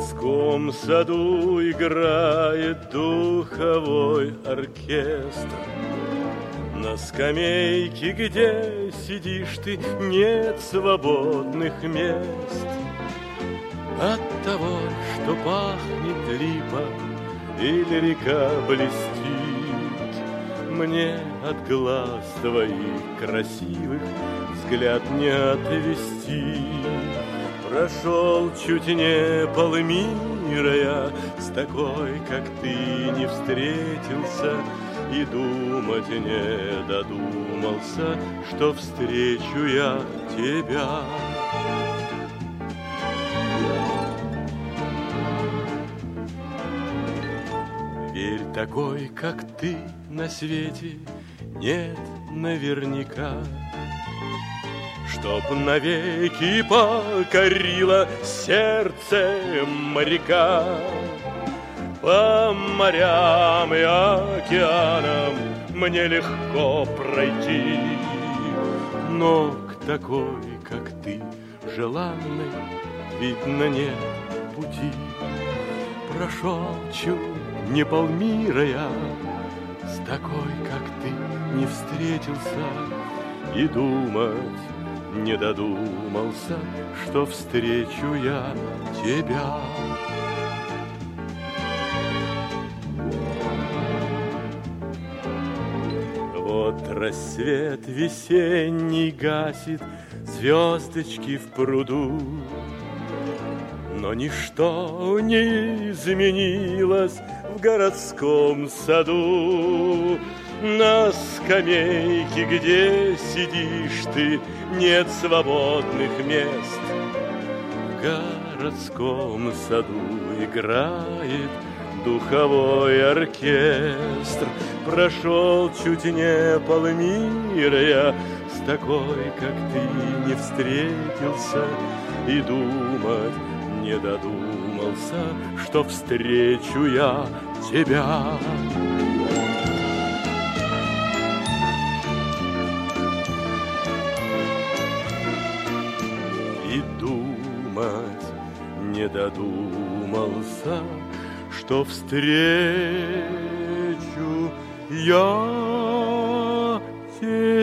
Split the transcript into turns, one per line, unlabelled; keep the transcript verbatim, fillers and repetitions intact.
городском саду играет духовой оркестр. На скамейке, где сидишь ты, нет свободных мест. От того, что пахнет липа или река блестит, мне от глаз твоих красивых взгляд не отвести. Прошел чуть не полмира я, с такой, как ты, не встретился, и думать не додумался, что встречу я тебя. Верь, такой, как ты, на свете нет наверняка, чтоб навеки покорило сердце моряка. По морям и океанам мне легко пройти, но к такой, как ты, желанной, видно, нет пути. Прошел чуть не полмира я, с такой, как ты, не встретился, и думать не додумался, что встречу я тебя. Вот рассвет весенний гасит звездочки в пруду, но ничто не изменилось в городском саду. На скамейке, где сидишь ты, нет свободных мест. В городском саду играет духовой оркестр. Прошел чуть не полмира я, с такой, как ты, не встретился, и думать не додумался, что встречу я тебя. И думать не додумался, что встречу я тебя.